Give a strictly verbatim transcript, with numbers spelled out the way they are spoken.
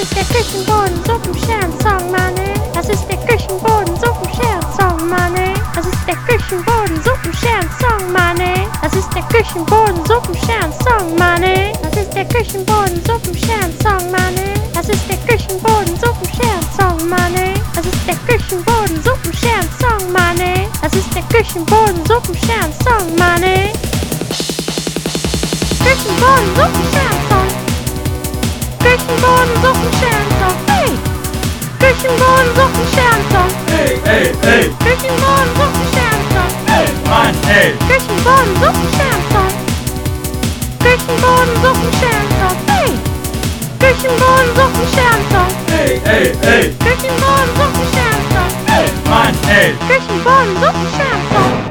ist der Küchenboden, Suppenscherensong, Mann, ey. Das ist der Küchenboden, Suppenscherensong, Mann, ey. Das ist der Küchenboden, Suppenscherensong, Mann, ey. Das ist der Küchenboden, Suppenscherensong, Mann, ey. Das ist der Küchenboden, Suppenscherensong, Mann, ey. Das ist der Küchenboden, Suppenscherensong, Mann, ey. Das ist der Küchenboden, Suppenscherensong, Mann, ey. Das ist der Küchenboden, Suppenscherensong, Mann, ey. Küchenboden, Suppenscherensong. Küchenboden, Suppenscherensong, hey. Küchenboden, Suppenscherensong. Hey, hey, hey. Küchenboden, Suppenscherensong. Hey, Mann, hey. Küchenboden, Suppenscherensong. Küchenboden, Suppenscherensong, hey. Küchenboden, Suppenscherensong. Hey, hey, hey. Küchenboden, Suppenscherensong. Hey, Mann, hey. Küchenboden, Suppenscherensong.